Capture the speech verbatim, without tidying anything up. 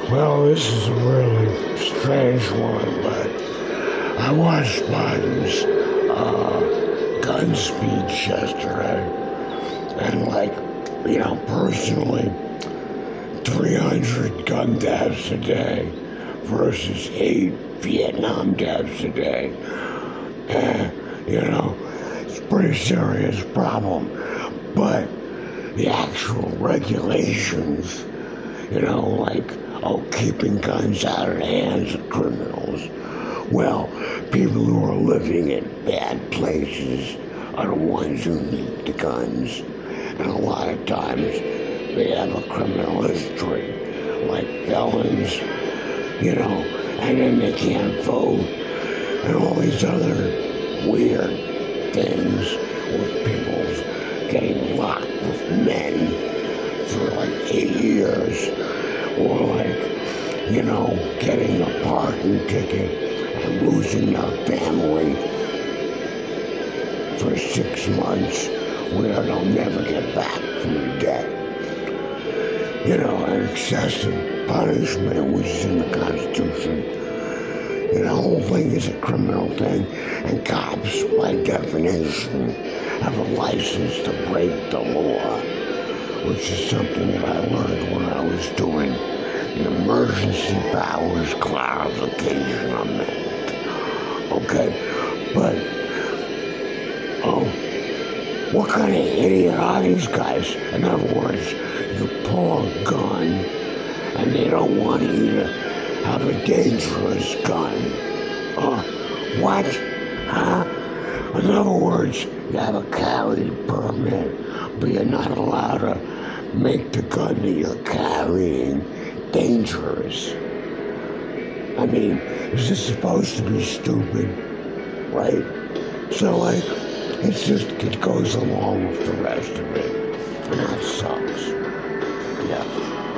Well, this is a really strange one, but I watched Biden's uh, gun speech yesterday, and like, you know, personally, three hundred gun deaths a day versus eight Vietnam deaths a day. Uh, you know, it's a pretty serious problem. But the actual regulations, you know, like, oh, keeping guns out of the hands of criminals. Well, people who are living in bad places are the ones who need the guns. And a lot of times they have a criminal history, like felons, you know, and then they can't vote, and all these other weird things with people getting locked with men for like eight years, or like, you know, getting a parking ticket and losing their family for six months where they'll never get back from the debt. You know, an excessive punishment, which is in the Constitution. You know, the whole thing is a criminal thing, and cops, by definition, have a license to break the law, which is something that I learned when I was doing the emergency powers clarification amendment. Okay, but, oh, what kind of idiot are these guys? In other words, you pull a gun, and they don't want you to have a dangerous gun. Uh, what? Huh? In other words, you have a carry permit, but you're not allowed to make the gun that you're carrying dangerous. I mean, is this supposed to be stupid? Right? So, like, it's just, it goes along with the rest of it. And that sucks. Yeah.